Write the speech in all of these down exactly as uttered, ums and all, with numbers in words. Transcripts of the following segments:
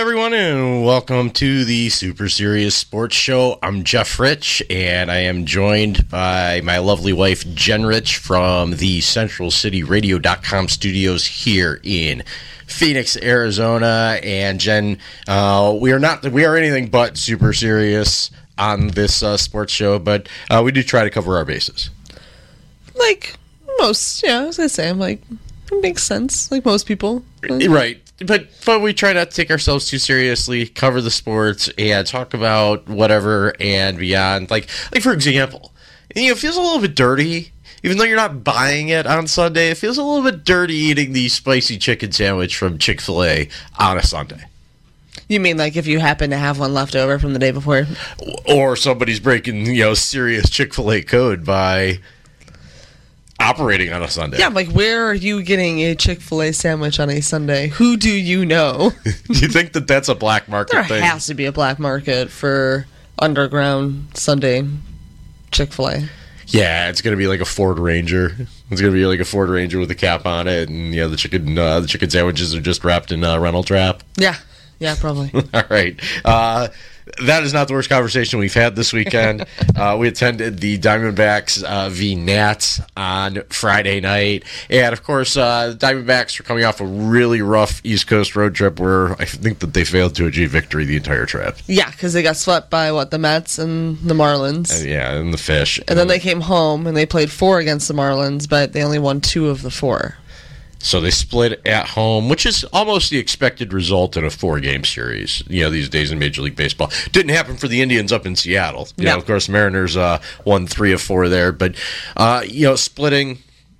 everyone, and welcome to the Super Serious Sports Show. I'm Jeff Rich, and I am joined by my lovely wife, Jen Rich, from the Central City Radio dot com studios here in Phoenix, Arizona. And Jen, uh, we are not we are anything but super serious on this uh, sports show, but uh, we do try to cover our bases. Like most, yeah, I was gonna say, I'm like, it makes sense, like most people. Right. But but we try not to take ourselves too seriously, cover the sports, and talk about whatever and beyond. Like, like for example, you know, it feels a little bit dirty, even though you're not buying it on Sunday. It feels a little bit dirty eating the spicy chicken sandwich from Chick-fil-A on a Sunday. You mean like if you happen to have one left over from the day before? Or somebody's breaking, you know, serious Chick-fil-A code by operating on a Sunday. Yeah, like where are you getting a Chick-fil-A sandwich on a Sunday? Who do you know? Do you think that that's a black market there thing? There has to be a black market for underground Sunday Chick-fil-A. Yeah, it's gonna be like a Ford Ranger. It's gonna be like a Ford Ranger with a cap on it, and yeah, the chicken uh, the chicken sandwiches are just wrapped in uh, Reynolds wrap. Yeah, yeah, probably. All right. Uh, That is not the worst conversation we've had this weekend. uh, we attended the Diamondbacks uh, v. Nats on Friday night. And, of course, uh, the Diamondbacks are coming off a really rough East Coast road trip where I think that they failed to achieve victory the entire trip. Yeah, because they got swept by, what, the Mets and the Marlins. And, yeah, and the Fish. And then they came home and they played four against the Marlins, but they only won two of the four. So they split at home, which is almost the expected result in a four-game series, you know, these days in Major League Baseball. Didn't happen for the Indians up in Seattle. You no. know, of course, Mariners uh, won three of four there. But, uh, you know, splitting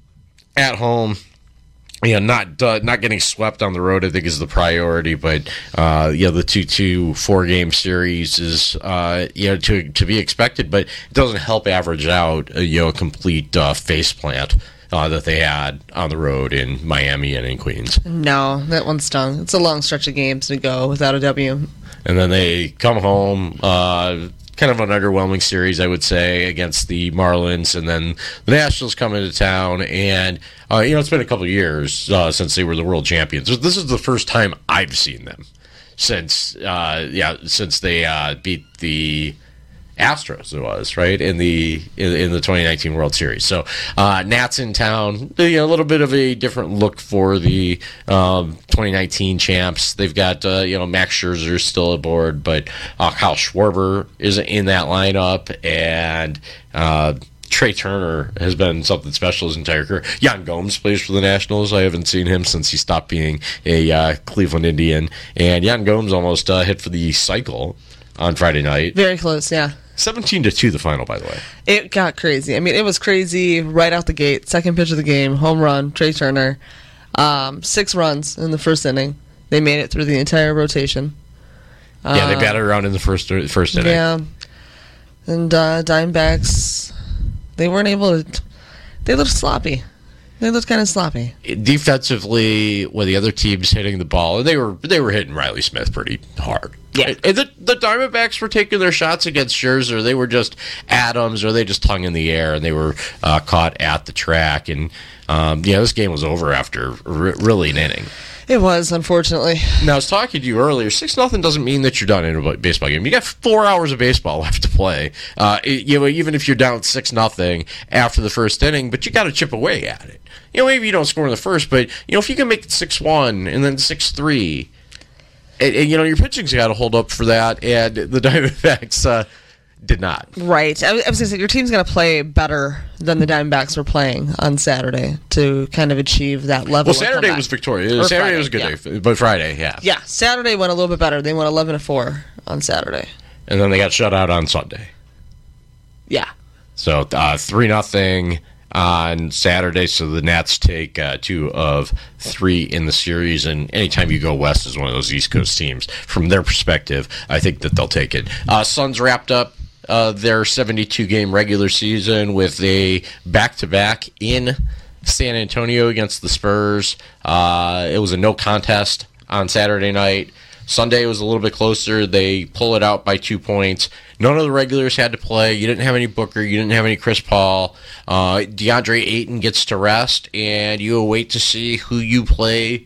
at home, you know, not uh, not getting swept on the road, I think, is the priority. But, uh, you know, the two two four-game series is, uh, you know, to, to be expected. But it doesn't help average out, uh, you know, a complete uh, faceplant. Uh, that they had on the road in Miami and in Queens. No, that one stung. It's a long stretch of games to go without a W. And then they come home, uh, kind of an underwhelming series, I would say, against the Marlins. And then the Nationals come into town. And, uh, you know, it's been a couple of years uh, since they were the world champions. This is the first time I've seen them since, uh, yeah, since they uh, beat the Astros, it was, right, in the in, in the twenty nineteen World Series. So uh, Nats in town, you know, a little bit of a different look for the um, twenty nineteen champs. They've got, uh, you know, Max Scherzer still aboard, but uh, Kyle Schwarber is in that lineup, and uh, Trey Turner has been something special his entire career. Yan Gomes plays for the Nationals. I haven't seen him since he stopped being a uh, Cleveland Indian, and Yan Gomes almost uh, hit for the cycle on Friday night. Very close, yeah. seventeen to two the final, by the way. It got crazy. I mean, it was crazy right out the gate. Second pitch of the game, home run, Trey Turner. Um, six runs in the first inning. They made it through the entire rotation. Yeah, they uh, batted around in the first first inning. Yeah. And uh, Diamondbacks, they weren't able to... They looked sloppy. They looked kind of sloppy. Defensively, when the other team's hitting the ball, they were they were hitting Riley Smith pretty hard. Yeah. And the, the Diamondbacks were taking their shots against Scherzer. They were just Adams, or they just hung in the air, and they were uh, caught at the track. And, um, yeah, this game was over after r- really an inning. It was, unfortunately. Now, I was talking to you earlier. six nothing doesn't mean that you're done in a baseball game. You got four hours of baseball left to play. Uh, it, you know, even if you're down six nothing after the first inning, but you got to chip away at it. You know, maybe you don't score in the first, but you know, if you can make it six one and then six three, and, and, you know, your pitching's got to hold up for that. And the Diamondbacks uh, did not. Right. I was, I was going to say, your team's going to play better than the Diamondbacks were playing on Saturday to kind of achieve that level. Well, Saturday was victorious. Or Saturday Friday, was a good yeah. day, but Friday, yeah. Yeah, Saturday went a little bit better. They went eleven to four on Saturday. And then they got shut out on Sunday. Yeah. So uh, three nothing on Saturday, so the Nats take uh, two of three in the series, and anytime you go west as one of those East Coast teams, from their perspective, I think that they'll take it. Uh, Suns wrapped up uh, their seventy-two game regular season with a back-to-back in San Antonio against the Spurs. Uh, it was a no contest on Saturday night. Sunday was a little bit closer. They pull it out by two points. None of the regulars had to play. You didn't have any Booker. You didn't have any Chris Paul. Uh, DeAndre Ayton gets to rest, and you await to see who you play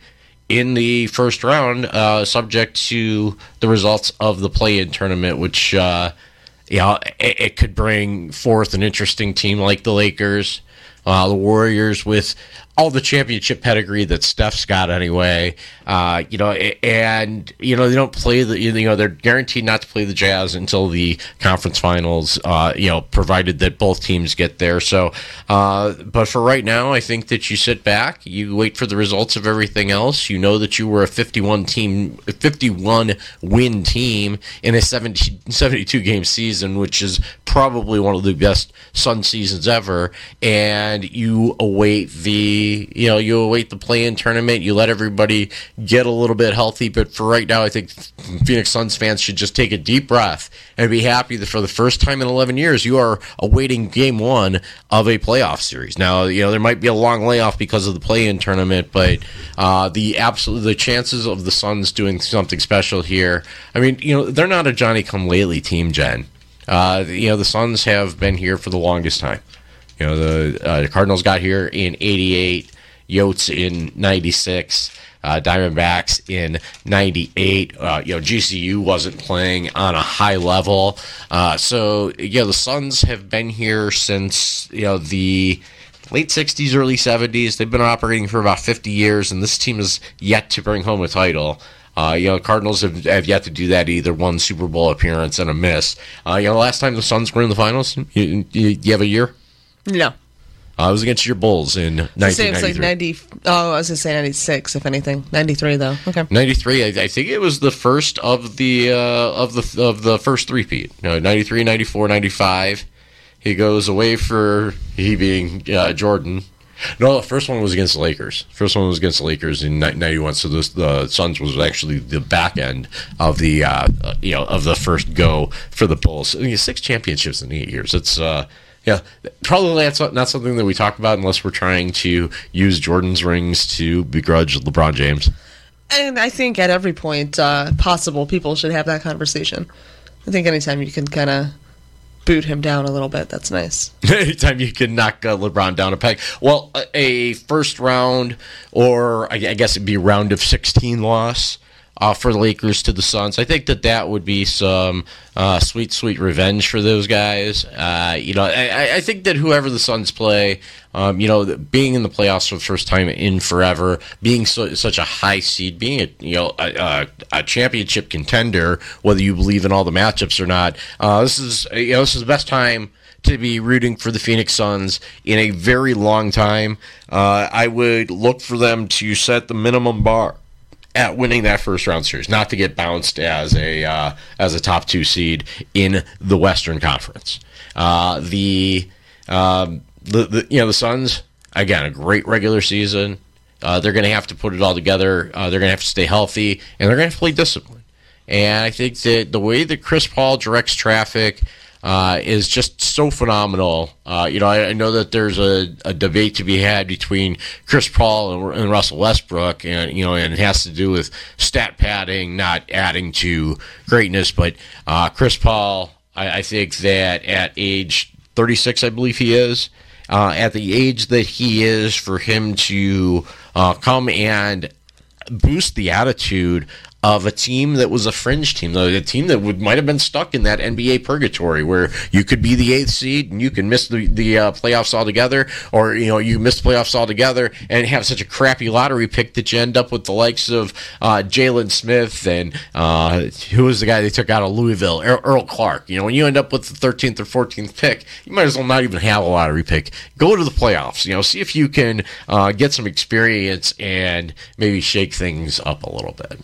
in the first round, uh, subject to the results of the play-in tournament, which uh, yeah, it, it could bring forth an interesting team like the Lakers, uh, the Warriors with all the championship pedigree that Steph's got anyway. Uh, you know, and you know they don't play the. You know, they're guaranteed not to play the Jazz until the conference finals. Uh, you know, provided that both teams get there. So, uh, but for right now, I think that you sit back, you wait for the results of everything else. You know that you were a fifty-one team, fifty-one win team in a seventy, seventy-two game season, which is probably one of the best Sun seasons ever. And you await the. You know, you await the play-in tournament. You let everybody get a little bit healthy. But for right now, I think Phoenix Suns fans should just take a deep breath and be happy that for the first time in eleven years, you are awaiting game one of a playoff series. Now, you know, there might be a long layoff because of the play-in tournament, but uh, the absolute the chances of the Suns doing something special here, I mean, you know, they're not a Johnny-come-lately team, Jen. Uh, you know, the Suns have been here for the longest time. You know, the uh, Cardinals got here in eighty-eight, Yotes in ninety-six, uh, Diamondbacks in ninety-eight. Uh, you know, G C U wasn't playing on a high level. Uh, so, yeah, the Suns have been here since, you know, the late sixties, early seventies. They've been operating for about fifty years, and this team is yet to bring home a title. Uh, you know, Cardinals have, have yet to do that, either one Super Bowl appearance and a miss. Uh, you know, the last time the Suns were in the finals, you, you, you have a year? No. Uh, it was against your Bulls in nineteen ninety-three. It was like ninety. Oh, I was gonna say ninety-six, if anything. ninety-three, though. Okay. ninety-three. I, I think it was the first of the uh, of the of the first three-peat. No, ninety-three, ninety-four, ninety-five. He goes away for he being uh, Jordan. No, the first one was against the Lakers. First one was against the Lakers in ninety-one. So this, the Suns was actually the back end of the uh, you know of the first go for the Bulls. I mean, six championships in eight years. It's uh, yeah, probably that's not something that we talk about unless we're trying to use Jordan's rings to begrudge LeBron James. And I think at every point uh, possible, people should have that conversation. I think anytime you can kind of boot him down a little bit, that's nice. Anytime you can knock uh, LeBron down a peg. Well, a first round, or I guess it'd be round of sixteen loss uh, for the Lakers to the Suns. I think that that would be some uh, sweet, sweet revenge for those guys. Uh, you know, I, I think that whoever the Suns play, um, you know, being in the playoffs for the first time in forever, being so, such a high seed, being a you know a, a, a championship contender, whether you believe in all the matchups or not, uh, this is you know this is the best time to be rooting for the Phoenix Suns in a very long time. Uh, I would look for them to set the minimum bar at winning that first round series, not to get bounced as a uh, as a top two seed in the Western Conference. Uh, the, um, the the you know the Suns, again, a great regular season. Uh, they're going to have to put it all together. Uh, they're going to have to stay healthy, and they're going to have to play discipline. And I think that the way that Chris Paul directs traffic uh, is just so phenomenal. Uh, you know, I, I know that there's a, a debate to be had between Chris Paul and, and Russell Westbrook, and you know, and it has to do with stat padding, not adding to greatness. But uh, Chris Paul, I, I think that at age thirty-six, I believe he is, uh, at the age that he is, for him to uh, come and boost the attitude of a team that was a fringe team, though, a team that would might have been stuck in that N B A purgatory where you could be the eighth seed and you can miss the, the uh, playoffs altogether, or you know you miss the playoffs altogether and have such a crappy lottery pick that you end up with the likes of uh, Jalen Smith and uh, who was the guy they took out of Louisville, Earl, Earl Clark. You know, when you end up with the thirteenth or fourteenth pick, you might as well not even have a lottery pick. Go to the playoffs. You know, see if you can uh, get some experience and maybe shake things up a little bit.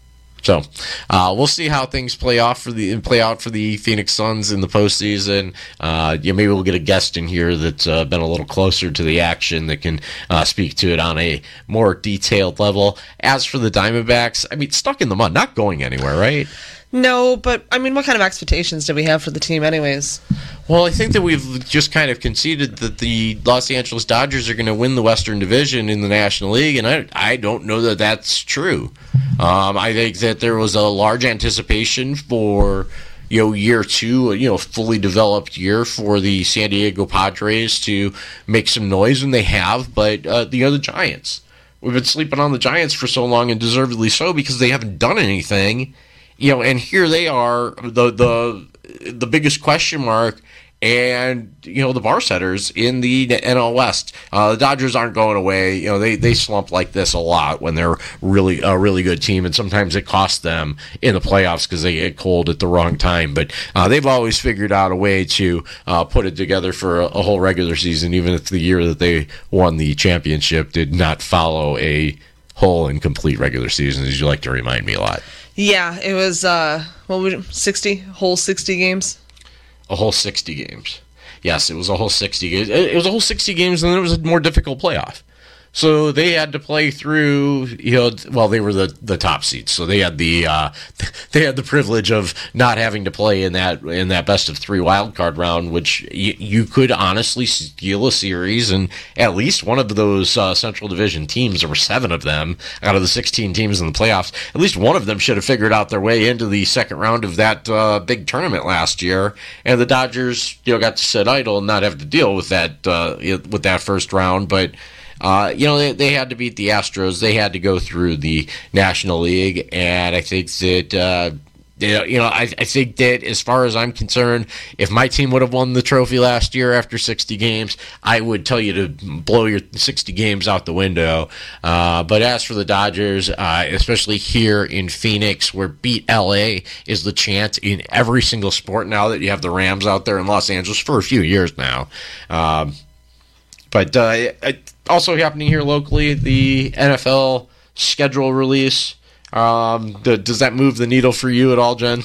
So uh, we'll see how things play off for the play out for the Phoenix Suns in the postseason. Uh, yeah, maybe we'll get a guest in here that's uh, been a little closer to the action that can uh, speak to it on a more detailed level. As for the Diamondbacks, I mean, stuck in the mud, not going anywhere, right? No, but I mean, what kind of expectations do we have for the team, anyways? Well, I think that we've just kind of conceded that the Los Angeles Dodgers are going to win the Western Division in the National League, and I, I don't know that that's true. Um, I think that there was a large anticipation for, you know, year two, you know, fully developed year for the San Diego Padres to make some noise, and they have. But uh, you know, the Giants, we've been sleeping on the Giants for so long, and deservedly so, because they haven't done anything. You know, and here they are, the the the biggest question mark, and, you know, the bar setters in the N L West. Uh, the Dodgers aren't going away. You know, they, they slump like this a lot when they're really a really good team, and sometimes it costs them in the playoffs because they get cold at the wrong time. But uh, they've always figured out a way to uh, put it together for a, a whole regular season, even if the year that they won the championship did not follow a whole and complete regular season, as you like to remind me a lot. Yeah, it was, uh, what would sixty? Whole sixty games? A whole sixty games. Yes, it was a whole sixty games. It was a whole sixty games, and then it was a more difficult playoff. So they had to play through, you know, well, they were the, the top seeds, so they had the uh, they had the privilege of not having to play in that in that best of three wild card round, which you, you could honestly steal a series, and at least one of those uh, Central Division teams, there were seven of them out of the sixteen teams in the playoffs. At least one of them should have figured out their way into the second round of that uh, big tournament last year, and the Dodgers, you know, got to sit idle and not have to deal with that uh, with that first round, but. Uh, you know, they, they had to beat the Astros. They had to go through the National League, and I think that, uh, you know, I, I think that as far as I'm concerned, if my team would have won the trophy last year after sixty games, I would tell you to blow your sixty games out the window. Uh, but as for the Dodgers, uh, especially here in Phoenix, where beat L A is the chant in every single sport now that you have the Rams out there in Los Angeles for a few years now. Um, But uh, also happening here locally, the N F L schedule release. Um, the, does that move the needle for you at all, Jen?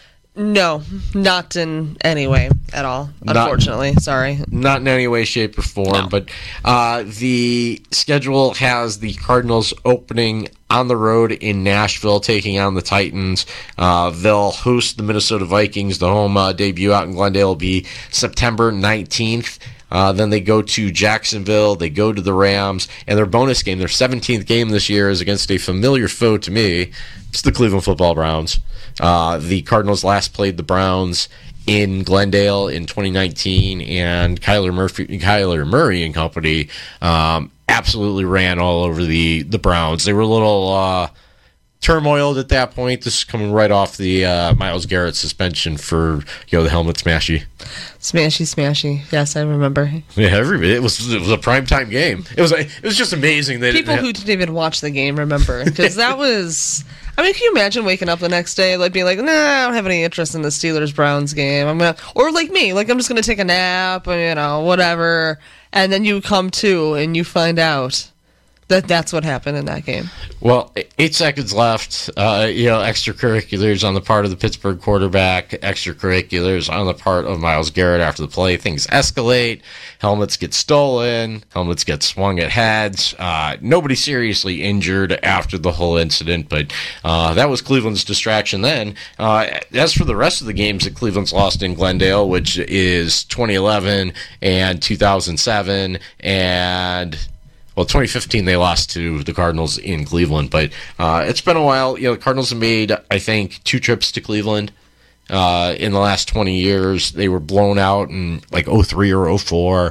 No, not in any way at all, unfortunately. Not, Sorry. Not in any way, shape, or form. No. But uh, the schedule has the Cardinals opening on the road in Nashville, taking on the Titans. Uh, they'll host the Minnesota Vikings. The home uh, debut out in Glendale will be September nineteenth. Uh, then they go to Jacksonville, they go to the Rams, and their bonus game, their seventeenth game this year, is against a familiar foe to me. It's the Cleveland Football Browns. Uh, the Cardinals last played the Browns in Glendale in twenty nineteen, and Kyler Murphy, Kyler Murray and company um, absolutely ran all over the, the Browns. They were a little uh, turmoiled at that point. This is coming right off the uh, Myles Garrett suspension for, you know, the helmet smashy. Smashy, smashy. Yes, I remember. Yeah, everybody. It was it was a primetime game. It was it was just amazing that people it, who didn't even watch the game remember, because that was. I mean, can you imagine waking up the next day, like being like, "Nah, I don't have any interest in the Steelers Browns game. I'm gonna," or like me, like I'm just gonna take a nap, or, you know, whatever, and then you come to and you find out that that's what happened in that game. Well, eight seconds left. Uh, you know, extracurriculars on the part of the Pittsburgh quarterback, extracurriculars on the part of Myles Garrett after the play. Things escalate. Helmets get stolen. Helmets get swung at heads. Uh, nobody seriously injured after the whole incident, but uh, that was Cleveland's distraction then. Uh, as for the rest of the games that Cleveland's lost in Glendale, which is twenty eleven and two thousand seven and... Well, twenty fifteen they lost to the Cardinals in Cleveland, but uh, it's been a while. You know, the Cardinals have made, I think, two trips to Cleveland uh, in the last twenty years. They were blown out in like oh three or oh four,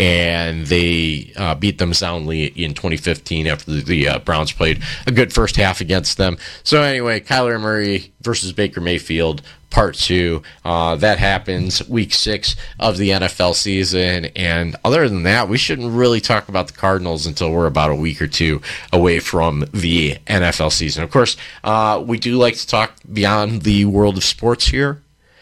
and they uh, beat them soundly in twenty fifteen after the, the uh, Browns played a good first half against them. So anyway, Kyler Murray versus Baker Mayfield. Part two. Uh, that happens week six of the N F L season. And other than that, we shouldn't really talk about the Cardinals until we're about a week or two away from the N F L season. Of course, uh, we do like to talk beyond the world of sports here.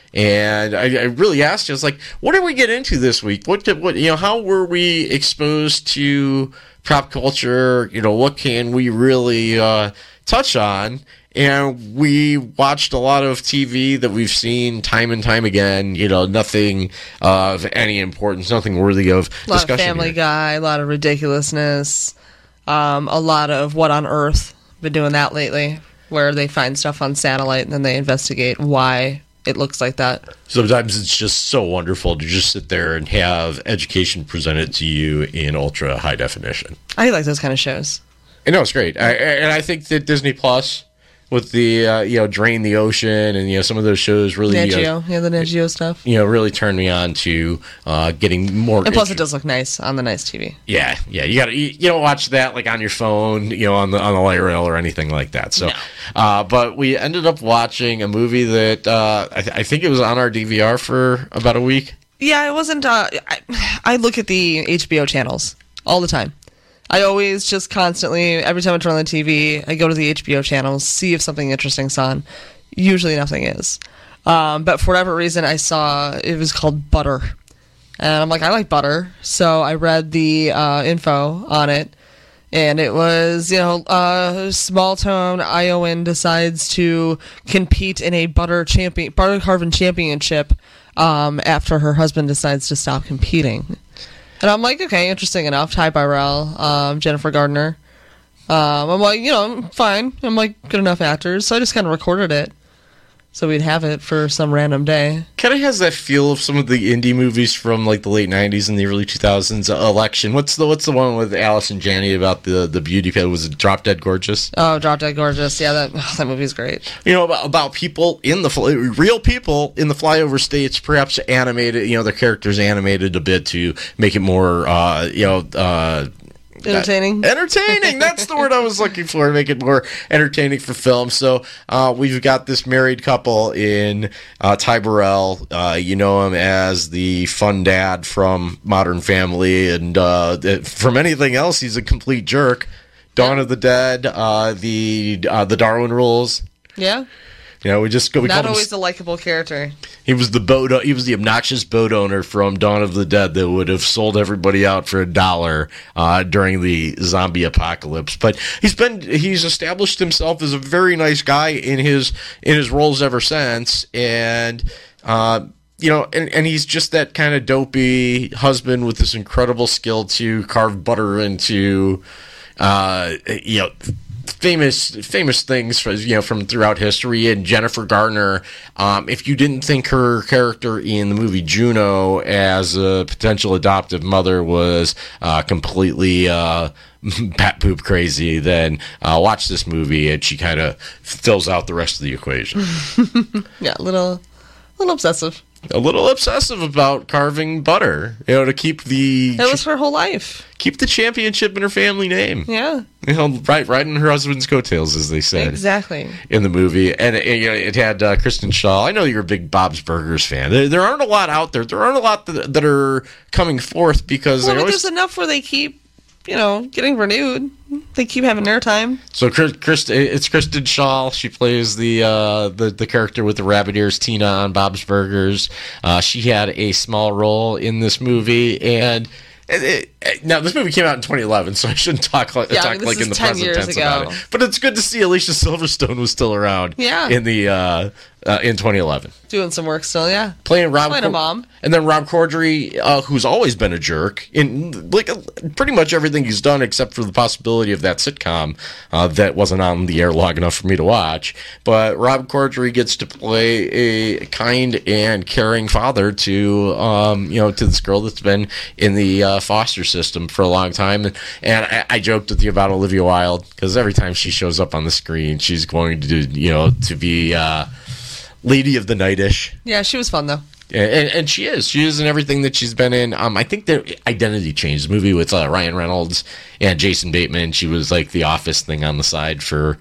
And I, I really asked you, I was like, what did we get into this week? What did, what, you know, how were we exposed to pop culture? You know, what can we really uh, touch on? And we watched a lot of T V that we've seen time and time again. You know, nothing of any importance, nothing worthy of discussion. A lot of Family here. Guy, a lot of ridiculousness, um, a lot of What on Earth. Been doing that lately, where they find stuff on satellite and then they investigate why it looks like that. Sometimes it's just so wonderful to just sit there and have education presented to you in ultra high definition. I like those kind of shows. I know, it's great. I, and I think that Disney Plus, with the uh, you know Drain the Ocean and you know some of those shows really Nat uh, Geo, yeah, the Nat Geo stuff. you know really turned me on to uh, getting more. And plus, inter- it does look nice on the nice T V. Yeah, yeah, you got to you, you don't watch that like on your phone, you know, on the on the light rail or anything like that. So, No. uh, but we ended up watching a movie that uh, I, th- I think it was on our D V R for about a week. Yeah, it wasn't. Uh, I, I look at the H B O channels all the time. I always just constantly, every time I turn on the T V, I go to the H B O channels, see if something interesting's on. Usually nothing is. Um, but for whatever reason, I saw it was called Butter. And I'm like, I like butter. So I read the uh, info on it. And it was, you know, uh, small town Iowan decides to compete in a butter champion, butter carving championship um, after her husband decides to stop competing. And I'm like, okay, interesting enough. Ty Burrell, um, Jennifer Gardner. Um, I'm like, you know, fine. I'm like, good enough actors. So I just kind of recorded it. So we'd have it for some random day. Kind of has that feel of some of the indie movies from like the late nineties and the early two thousands. Uh, Election. What's the What's the one with Alice and Janney about the the beauty pit? Was it Drop Dead Gorgeous? Oh, Drop Dead Gorgeous. Yeah, that oh, that movie's great. You know about, about people in the fly, real people in the flyover states, perhaps animated. You know their characters animated a bit to make it more. Uh, you know. Uh, Entertaining. Uh, entertaining. That's the word I was looking for. Make it more entertaining for film. So uh, we've got this married couple in uh, Ty Burrell. Uh, you know him as the fun dad from Modern Family, and uh, from anything else, he's a complete jerk. Dawn of the Dead, uh, the uh, the Darwin Rules. Yeah. You know, we just go. We Not called always him, a likable character. He was the boat. He was the obnoxious boat owner from Dawn of the Dead that would have sold everybody out for a dollar uh, during the zombie apocalypse. But he's been he's established himself as a very nice guy in his in his roles ever since, and uh, you know, and, and he's just that kind of dopey husband with this incredible skill to carve butter into, uh, you know. Famous, famous things for, you know from throughout history. And Jennifer Gardner, um, if you didn't think her character in the movie Juno as a potential adoptive mother was uh, completely uh, pat poop crazy, then uh, watch this movie and she kind of fills out the rest of the equation. Yeah, a little, little obsessive. A little obsessive about carving butter, you know, to keep the It was her whole life. keep the championship in her family name. Yeah, You know, right, riding her husband's coattails, as they said. exactly. In the movie, and it, you know, it had uh, Kristen Shaw. I know you're a big Bob's Burgers fan. There, there aren't a lot out there. There aren't a lot that, that are coming forth because Well, they but always. there's enough where they keep, you know, getting renewed. They keep having airtime. So Chris, Chris, it's Kristen Shaw. She plays the uh, the the character with the rabbit ears, Tina, on Bob's Burgers. Uh, she had a small role in this movie, and. It, it, now this movie came out in twenty eleven, so I shouldn't talk like Yeah, talk I mean, this like is in the ten present years tense ago. about it. But it's good to see Alicia Silverstone was still around. Yeah. In the uh, uh, in twenty eleven. Doing some work still, yeah. Playing Rob, Playing a mom. and then Rob Corddry, uh, who's always been a jerk in like uh, pretty much everything he's done, except for the possibility of that sitcom uh, that wasn't on the air long enough for me to watch. But Rob Corddry gets to play a kind and caring father to um, you know to this girl that's been in the uh, foster system for a long time, and, and I, I joked with you about Olivia Wilde because every time she shows up on the screen, she's going to do you know to be. Uh, Lady of the Night-ish. Yeah, she was fun, though. And, and she is. She is in everything that she's been in. Um, I think their identity changed. The movie with uh, Ryan Reynolds and Jason Bateman. She was like the Office thing on the side for...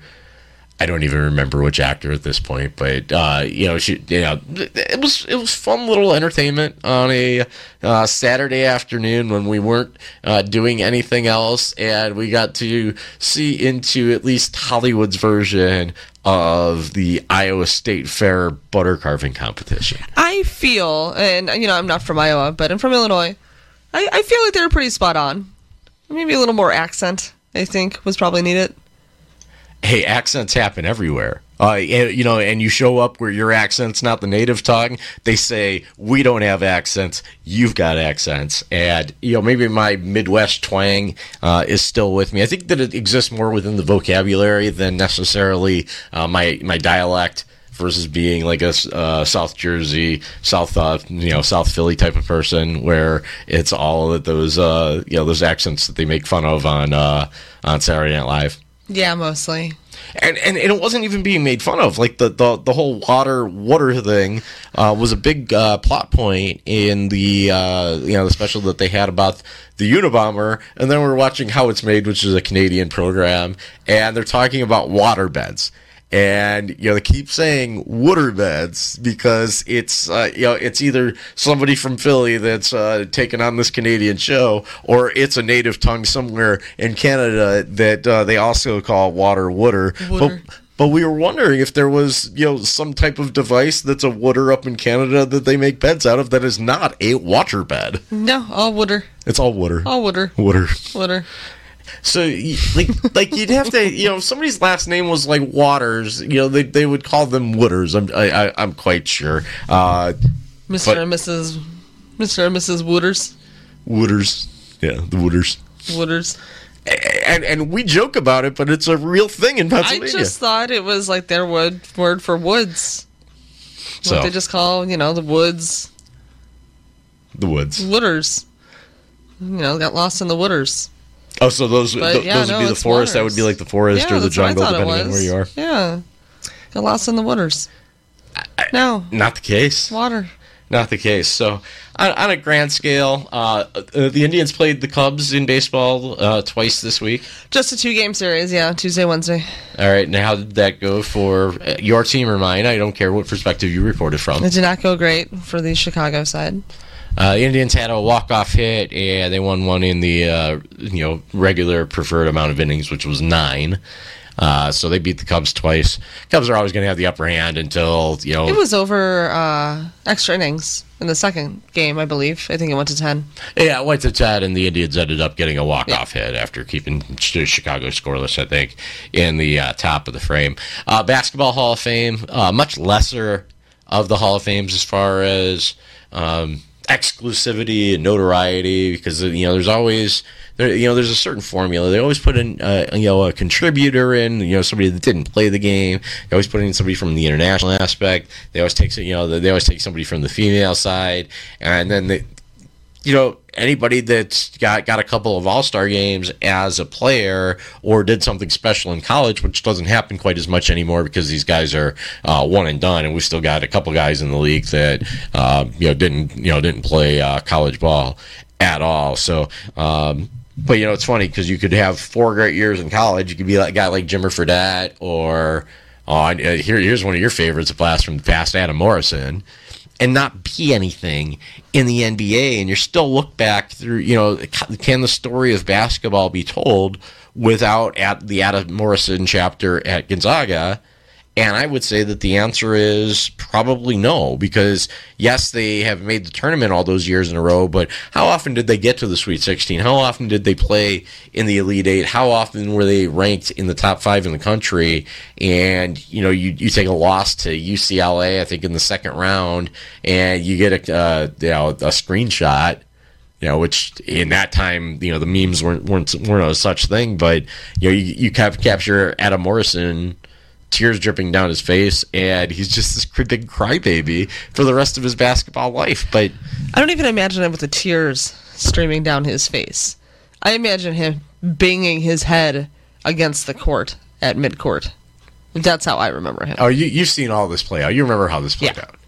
I don't even remember which actor at this point, but uh, you know, she, you know, it was it was fun little entertainment on a uh, Saturday afternoon when we weren't uh, doing anything else, and we got to see into at least Hollywood's version of the Iowa State Fair butter carving competition. I feel, and you know, I'm not from Iowa, but I'm from Illinois. I, I feel like they were pretty spot on. Maybe a little more accent, I think, was probably needed. Hey, accents happen everywhere. Uh, and, you know, and you show up where your accent's not the native tongue. They say, we don't have accents. You've got accents. And, you know, maybe my Midwest twang uh, is still with me. I think that it exists more within the vocabulary than necessarily uh, my, my dialect versus being like a uh, South Jersey, South, uh, you know, South Philly type of person where it's all of those, uh, you know, those accents that they make fun of on, uh, on Saturday Night Live. Yeah, mostly. And, and and it wasn't even being made fun of. Like the the, the whole water water thing uh, was a big uh, plot point in the uh, you know the special that they had about the Unabomber. And then we were watching How It's Made, which is a Canadian program, and they're talking about water beds. And you know they keep saying water beds because it's uh, you know it's either somebody from Philly that's uh, taken on this Canadian show, or it's a native tongue somewhere in Canada that uh, they also call water water. Water. But, but we were wondering if there was you know some type of device that's a water up in Canada that they make beds out of that is not a water bed. No, all water. It's all water. All water. Water. Water. So, like, like you'd have to, you know, if somebody's last name was like Waters, you know, they they would call them Wooders. I'm I, I, I'm quite sure. Uh, Mister but- and Missus Mister and Missus Wooders. Wooders, yeah, the Wooders. Wooders. And and we joke about it, but it's a real thing in I Pennsylvania. just thought it was like their word word for woods. So What they just call, you know, the woods the woods. wooders. You know, got lost in the wooders. Oh, so those But, th- yeah, those no, would be the it's forest. That would be waters. like the forest Yeah, or the that's what I jungle, thought it depending on where was. you are. Yeah. Got lost in the waters. No. Not the case. Water. Not the case. So, on, on a grand scale, uh, uh, the Indians played the Cubs in baseball uh, twice this week. Just a two-game series, yeah. Tuesday, Wednesday. All right, now how did that go for uh, your team or mine? I don't care what perspective you reported from. It did not go great for the Chicago side. Uh, the Indians had a walk-off hit, and they won one in the uh, you know regular preferred amount of innings, which was nine. Uh, so they beat the Cubs twice. Cubs are always going to have the upper hand until you know. It was over uh, extra innings in the second game, I believe. I think it went to ten. Yeah, it went to ten, and the Indians ended up getting a walk-off hit after keeping Chicago scoreless, I think, in the uh, top of the frame. Uh, Basketball Hall of Fame, uh, much lesser of the Hall of Fames as far as um, exclusivity and notoriety, because you know there's always there you know there's a certain formula. They always put in uh, you know a contributor in, you know somebody that didn't play the game. They always put in somebody from the international aspect. They always take you know they always take somebody from the female side, and then they, you know anybody that's got got a couple of all-star games as a player or did something special in college, which doesn't happen quite as much anymore because these guys are uh, one and done, and we've still got a couple guys in the league that uh, you know didn't you know didn't play uh, college ball at all. So. Um, But, you know, it's funny because you could have four great years in college. You could be like a guy like Jimmer Fredette or, oh, here, here's one of your favorites, a blast from the past, Adam Morrison, and not be anything in the N B A. And you're still look back through, you know, can the story of basketball be told without at the Adam Morrison chapter at Gonzaga? And I would say that the answer is probably no, because yes, they have made the tournament all those years in a row, but how often did they get to the Sweet sixteen? How often did they play in the Elite Eight? How often were they ranked in the top five in the country? And, you know, you, you take a loss to U C L A, I think, in the second round, and you get a, uh, you know, a screenshot. You know, which in that time, you know, the memes weren't weren't, weren't a such thing, but you know, you, you cap- capture Adam Morrison, tears dripping down his face, and he's just this big crybaby for the rest of his basketball life. But I don't even imagine him with the tears streaming down his face. I imagine him banging his head against the court at midcourt. That's how I remember him. oh, you you've seen all this play out. You remember how this played Yeah. out.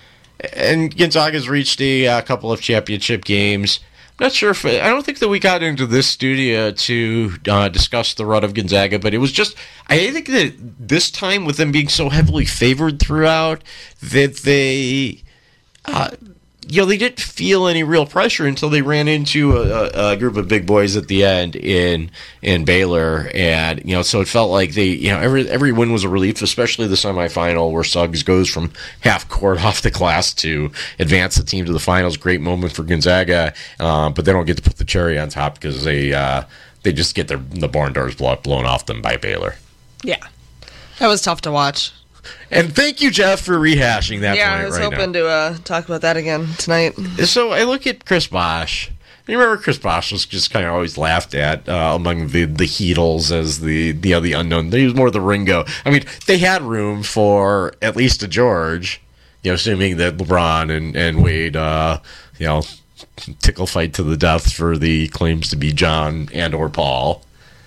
And Gonzaga's reached a uh, couple of championship games. I'm not sure if I don't think that we got into this studio to uh, discuss the run of Gonzaga, but it was just I think that this time with them being so heavily favored throughout that they. Uh, you know, they didn't feel any real pressure until they ran into a, a group of big boys at the end in in Baylor, and you know, so it felt like they, you know, every every win was a relief, especially the semifinal where Suggs goes from half court off the glass to advance the team to the finals. Great moment for Gonzaga, uh, but they don't get to put the cherry on top because they uh, they just get their the barn doors blown off them by Baylor. Yeah. That was tough to watch. And thank you, Jeff, for rehashing that yeah, point I was right hoping now. to uh, talk about that again tonight. So I look at Chris Bosh. You remember Chris Bosh was just kind of always laughed at uh, among the the Heatles as the you know the unknown. He was more the Ringo. I mean, they had room for at least a George. You know, assuming that LeBron and and Wade, uh, you know, tickle fight to the death for the claims to be John and or Paul.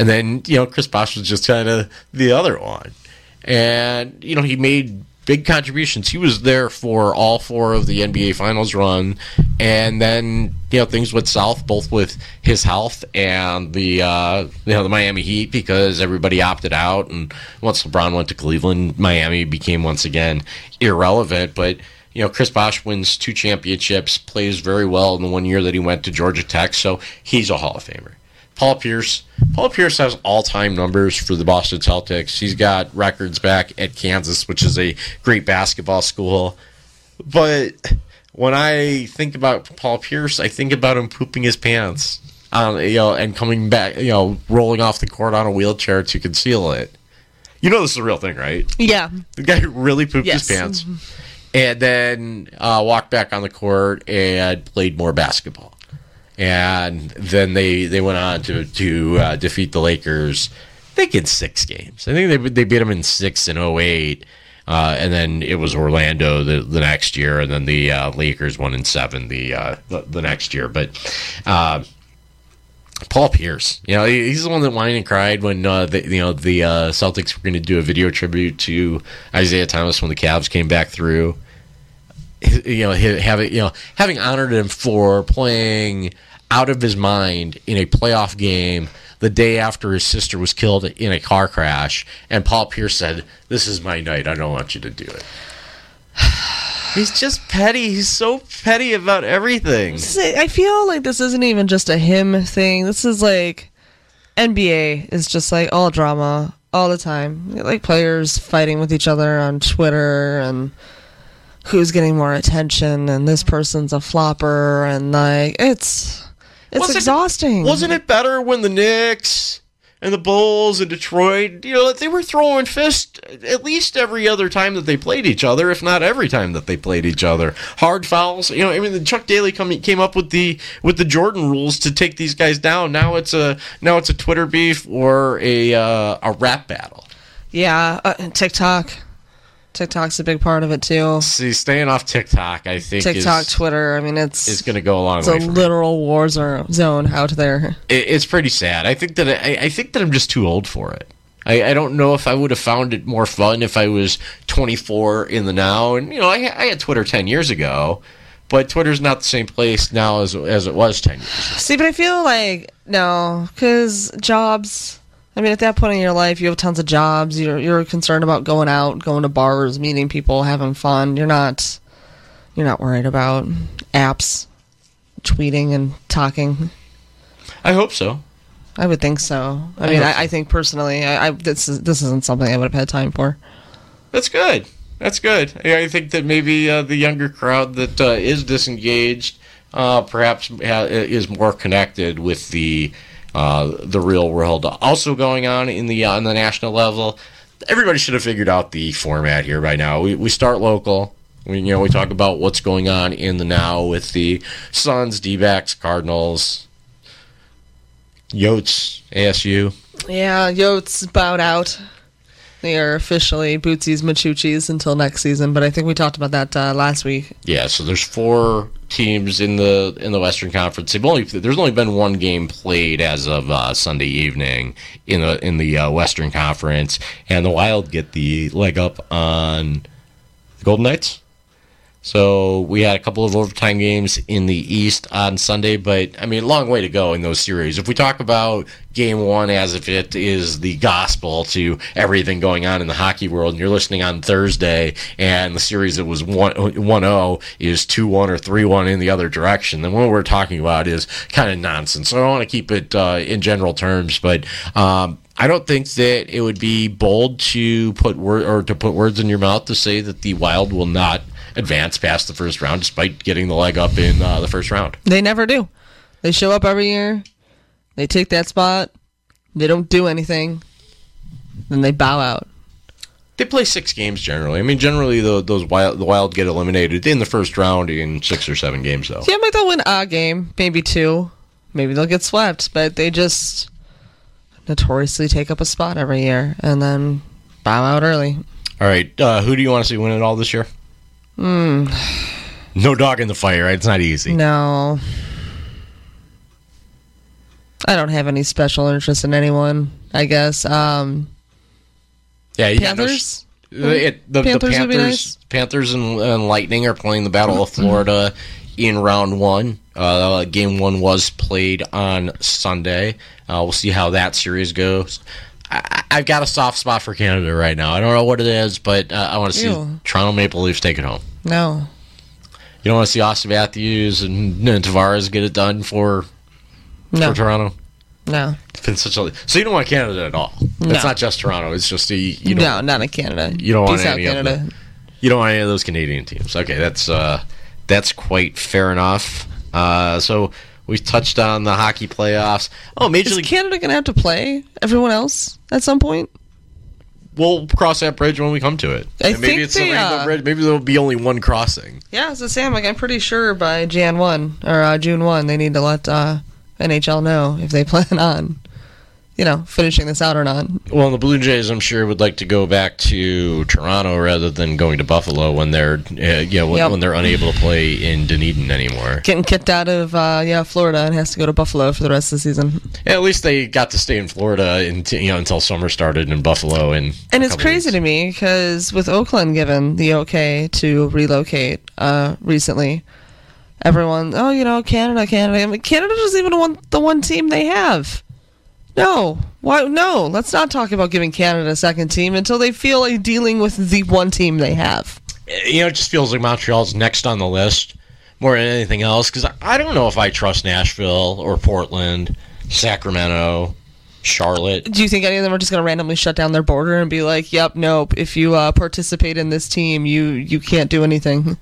And then, you know, Chris Bosh was just kind of the other one. And, you know, he made big contributions. He was there for all four of the N B A Finals run. And then, you know, things went south, both with his health and the, uh, you know, the Miami Heat, because everybody opted out. And once LeBron went to Cleveland, Miami became once again irrelevant. But, you know, Chris Bosh wins two championships, plays very well in the one year that he went to Georgia Tech. So he's a Hall of Famer. Paul Pierce. Paul Pierce has all-time numbers for the Boston Celtics. He's got records back at Kansas, which is a great basketball school. But when I think about Paul Pierce, I think about him pooping his pants, um, you know, and coming back, you know, rolling off the court on a wheelchair to conceal it. You know this is a real thing, right? Yeah. The guy who really pooped yes. his pants, and then uh, walked back on the court and played more basketball. And then they, they went on to to uh, defeat the Lakers, I think in six games. I think they they beat them in six in oh eight, uh, and then it was Orlando the, the next year, and then the uh, Lakers won in seven the, uh, the the next year. But uh, Paul Pierce, you know, he's the one that whined and cried when uh, the, you know the uh, Celtics were going to do a video tribute to Isaiah Thomas when the Cavs came back through. You know, having you know having honored him for playing out of his mind in a playoff game the day after his sister was killed in a car crash, and Paul Pierce said, "This is my night. I don't want you to do it." He's just petty. He's so petty about everything. I feel like this isn't even just a him thing. This is like N B A is just like all drama all the time. Like players fighting with each other on Twitter and who's getting more attention, and this person's a flopper, and like it's it's wasn't, exhausting. Wasn't it better when the Knicks and the Bulls and Detroit, you know, they were throwing fists at least every other time that they played each other, if not every time that they played each other. Hard fouls, you know. I mean, Chuck Daly come, came up with the with the Jordan rules to take these guys down. Now it's a now it's a Twitter beef or a uh, a rap battle. Yeah, uh, TikTok. TikTok's a big part of it too. See, staying off TikTok, I think TikTok, is, Twitter. I mean, it's it's going to go a long it's way. It's a for literal me. war zone out there. It, it's pretty sad. I think that I, I think that I'm just too old for it. I, I don't know if I would have found it more fun if I was twenty-four in the now. And you know, I, I had Twitter ten years ago, but Twitter's not the same place now as as it was ten years ago. See, but I feel like no, because jobs. I mean, at that point in your life, you have tons of jobs. You're you're concerned about going out, going to bars, meeting people, having fun. You're not you're not worried about apps, tweeting and talking. I hope so. I would think so. I, I mean, I, so. I think personally, I, I this is this isn't something I would have had time for. That's good. That's good. I think that maybe uh, the younger crowd that uh, is disengaged, uh, perhaps ha- is more connected with the. Uh, the real world. Also going on in the uh, on the national level, everybody should have figured out the format here by now. We we start local. We you know we talk about what's going on in the now with the Suns, D-backs, Cardinals, Yotes, A S U. Yeah, Yotes bowed out. They are officially Bootsies Machuchis until next season, but I think we talked about that uh, last week. Yeah, so there's four teams in the in the Western Conference. They've only there's only been one game played as of uh, Sunday evening in the in the uh, Western Conference, and the Wild get the leg up on the Golden Knights. So we had a couple of overtime games in the East on Sunday, but I mean, a long way to go in those series. If we talk about game one as if it is the gospel to everything going on in the hockey world, and you're listening on Thursday, and the series that was one oh is two one or three one in the other direction, then what we're talking about is kind of nonsense. So I don't want to keep it uh, in general terms, but um, I don't think that it would be bold to put word or to put words in your mouth to say that the Wild will not advance past the first round despite getting the leg up in uh, the first round. They never do. They show up every year. They take that spot. They don't do anything. Then they bow out. They play six games generally. I mean, generally the, those wild, the Wild get eliminated in the first round in six or seven games, though. Yeah, maybe they'll win a game, maybe two. Maybe they'll get swept, but they just notoriously take up a spot every year and then bow out early. All right, uh, who do you want to see win it all this year? Hmm. No dog in the fire, right? It's not easy. No. I don't have any special interest in anyone, I guess. Um, yeah, you Panthers? Got no, it, the, Panthers the would Panthers, be nice. Panthers and, and Lightning are playing the Battle of Florida in round one. Uh, game one was played on Sunday. Uh, we'll see how that series goes. I, I've got a soft spot for Canada right now. I don't know what it is, but uh, I want to see Ew. Toronto Maple Leafs take it home. No. You don't want to see Austin Matthews and, and Tavares get it done for, No. for Toronto? No. It's been such a, so you don't want Canada at all. It's No. not just Toronto. It's just a, you don't, No, not in Canada. you don't want Peace out, any of Canada. them. You don't want any of those Canadian teams. Okay, that's uh, that's quite fair enough. Uh, so we touched on the hockey playoffs. Oh, Major Is League. Canada going to have to play everyone else at some point? We'll cross that bridge when we come to it. I And maybe think it's a they, rainbow uh, bridge. Maybe there'll be only one crossing. Yeah, so Sam, like I'm pretty sure by Jan one or uh, June one, they need to let uh, N H L know if they plan on, you know, finishing this out or not. Well, the Blue Jays, I'm sure, would like to go back to Toronto rather than going to Buffalo when they're, uh, you know, when, Yep. when they're unable to play in Dunedin anymore. Getting kicked out of uh, yeah Florida and has to go to Buffalo for the rest of the season. Yeah, at least they got to stay in Florida until, you know, until summer started in Buffalo. And And it's crazy to me because with Oakland given the okay to relocate uh, recently, everyone, oh, you know, Canada, Canada. I mean, Canada doesn't even want the one team they have. No, why? No, let's not talk about giving Canada a second team until they feel like dealing with the one team they have. You know, it just feels like Montreal's next on the list more than anything else because I don't know if I trust Nashville or Portland, Sacramento, Charlotte. Do you think any of them are just going to randomly shut down their border and be like, "Yep, nope. If you uh, participate in this team, you you can't do anything."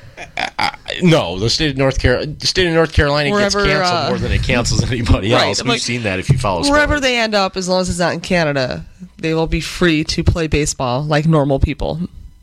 I, no, the state of North Carolina, the state of North Carolina Wherever, gets canceled uh, more than it cancels anybody Right, else. I'm We've like, seen that if you follow Wherever sports. they end up, as long as it's not in Canada, they will be free to play baseball like normal people.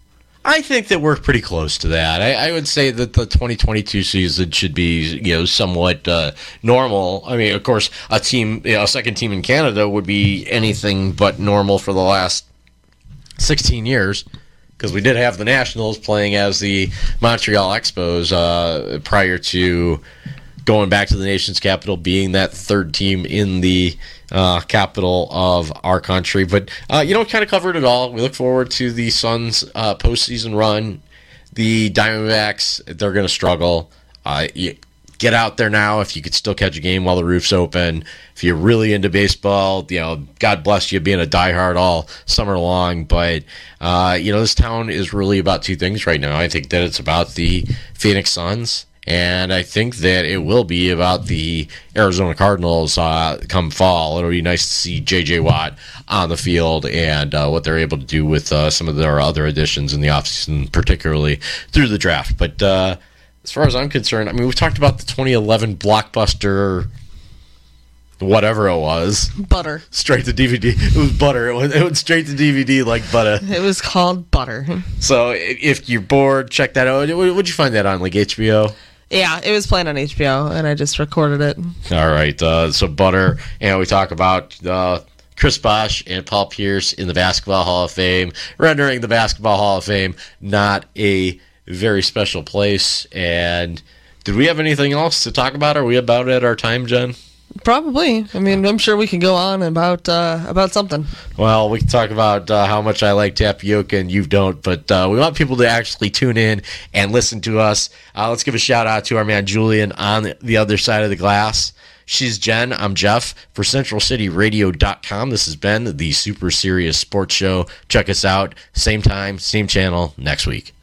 I think that we're pretty close to that. I, I would say that the twenty twenty-two season should be, you know, somewhat uh, normal. I mean, of course, a team, you know, a second team in Canada would be anything but normal for the last sixteen years. Because we did have the Nationals playing as the Montreal Expos uh, prior to going back to the nation's capital, being that third team in the uh, capital of our country. But, uh, you know, kind of covered it all. We look forward to the Suns' uh, postseason run. The Diamondbacks, they're going to struggle. Uh, you, get out there now if you could still catch a game while the roof's open. If you're really into baseball, you know, God bless you being a diehard all summer long. But, uh, you know, this town is really about two things right now. I think that it's about the Phoenix Suns, and I think that it will be about the Arizona Cardinals uh, come fall. It'll be nice to see J J. Watt on the field and uh, what they're able to do with uh, some of their other additions in the offseason, particularly through the draft. But, uh, as far as I'm concerned, I mean, we've talked about the twenty eleven blockbuster, whatever it was. Butter. Straight to D V D. It was butter. It went, it went straight to D V D like butter. It was called Butter. So if you're bored, check that out. Would you find that on, like, H B O? Yeah, it was playing on H B O, and I just recorded it. All right. Uh, so butter. And we talk about uh, Chris Bosh and Paul Pierce in the Basketball Hall of Fame, rendering the Basketball Hall of Fame not a very special place. And did we have anything else to talk about? Are we about at our time, Jen? Probably. I mean, I'm sure we can go on about uh, about something. Well, we can talk about uh, how much I like tapioca and you don't, but uh, we want people to actually tune in and listen to us. Uh, let's give a shout out to our man Julian on the other side of the glass. She's Jen. I'm Jeff for Central City Radio dot com. This has been the Super Serious Sports Show. Check us out. Same time, same channel next week.